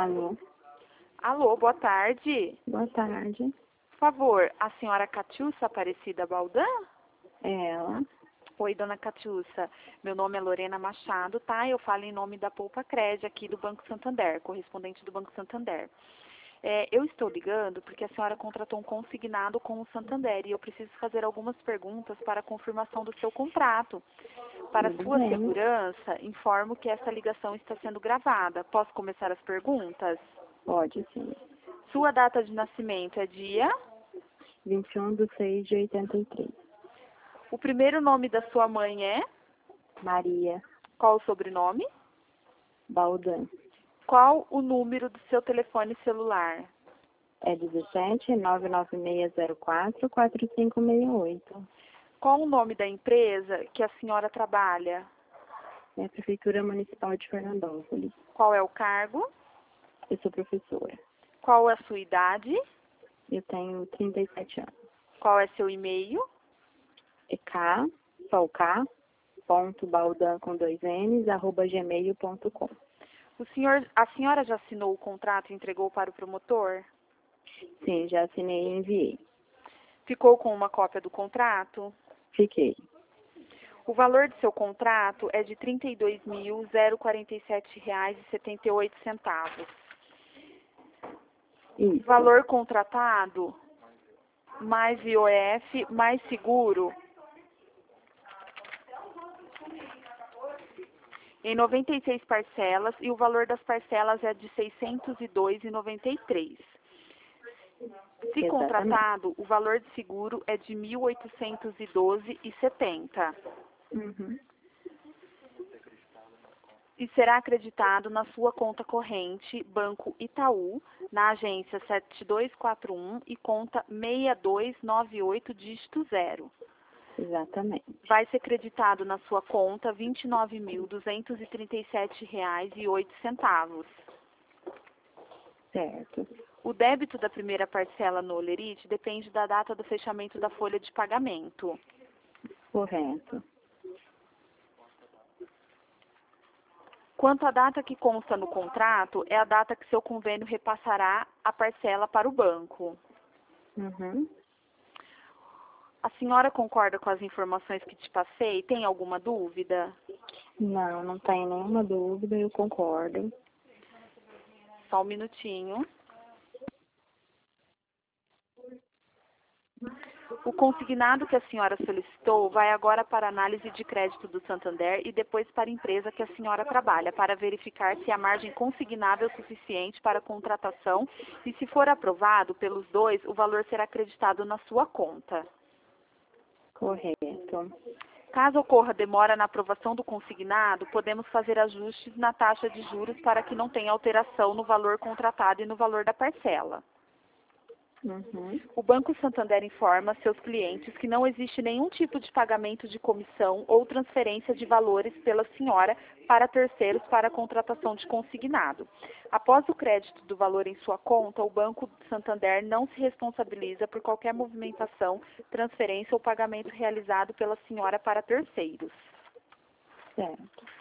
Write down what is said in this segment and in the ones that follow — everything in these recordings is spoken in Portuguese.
Alô? Alô, boa tarde. Boa tarde. Por favor, a senhora Catiúcia Aparecida Baldan? É ela? Oi, dona Catiúcia. Meu nome é Lorena Machado, tá? Eu falo em nome da Poupa Cred aqui do Banco Santander, correspondente do Banco Santander. Eu estou ligando porque a senhora contratou um consignado com o Santander e eu preciso fazer algumas perguntas para a confirmação do seu contrato. Para Tudo sua bem. segurança, informo que essa ligação está sendo gravada. Posso começar as perguntas? Pode sim. Sua data de nascimento é dia? 21/6/83. O primeiro nome da sua mãe é? Maria Qual o sobrenome? Baldan. Qual o número do seu telefone celular? É 17 99604 4568. Qual o nome da empresa que a senhora trabalha? É a Prefeitura Municipal de Fernandópolis. Qual é o cargo? Eu sou professora. Qual é a sua idade? Eu tenho 37 anos. Qual é seu e-mail? É k.baldan com 2 n's, @gmail.com. A senhora já assinou o contrato e entregou para o promotor? Sim, já assinei e enviei. Ficou com uma cópia do contrato? Fiquei. O valor de seu contrato é de R$ 32.047,78. Isso. Valor contratado, mais IOF, mais seguro, em 96 parcelas, e o valor das parcelas é de R$ 602,93. Se contratado, o valor de seguro é de R$ 1.812,70. Uhum. E será acreditado na sua conta corrente, Banco Itaú, na agência 7241 e conta 6298, dígito 0. Exatamente. Vai ser creditado na sua conta R$ 29.237,08. Certo. O débito da primeira parcela no Olerite depende da data do fechamento da folha de pagamento. Correto. Quanto à data que consta no contrato, é a data que seu convênio repassará a parcela para o banco. Uhum. A senhora concorda com as informações que te passei? Tem alguma dúvida? Não, não tem nenhuma dúvida, eu concordo. Só um minutinho. O consignado que a senhora solicitou vai agora para análise de crédito do Santander e depois para a empresa que a senhora trabalha, para verificar se a margem consignável é suficiente para a contratação e, se for aprovado pelos dois, o valor será acreditado na sua conta. Correto. Caso ocorra demora na aprovação do consignado, podemos fazer ajustes na taxa de juros para que não tenha alteração no valor contratado e no valor da parcela. Uhum. O Banco Santander informa seus clientes que não existe nenhum tipo de pagamento de comissão ou transferência de valores pela senhora para terceiros para a contratação de consignado. Após o crédito do valor em sua conta, o Banco Santander não se responsabiliza por qualquer movimentação, transferência ou pagamento realizado pela senhora para terceiros. Certo.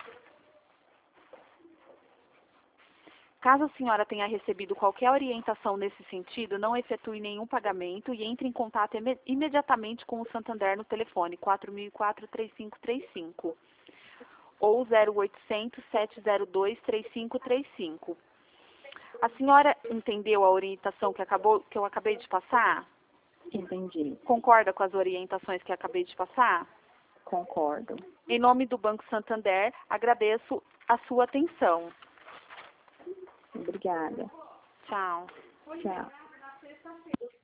Caso a senhora tenha recebido qualquer orientação nesse sentido, não efetue nenhum pagamento e entre em contato imediatamente com o Santander no telefone 4004-3535 ou 0800-702-3535. A senhora entendeu a orientação que eu acabei de passar? Entendi. Concorda com as orientações que eu acabei de passar? Concordo. Em nome do Banco Santander, agradeço a sua atenção. Obrigada. Tchau. Tchau.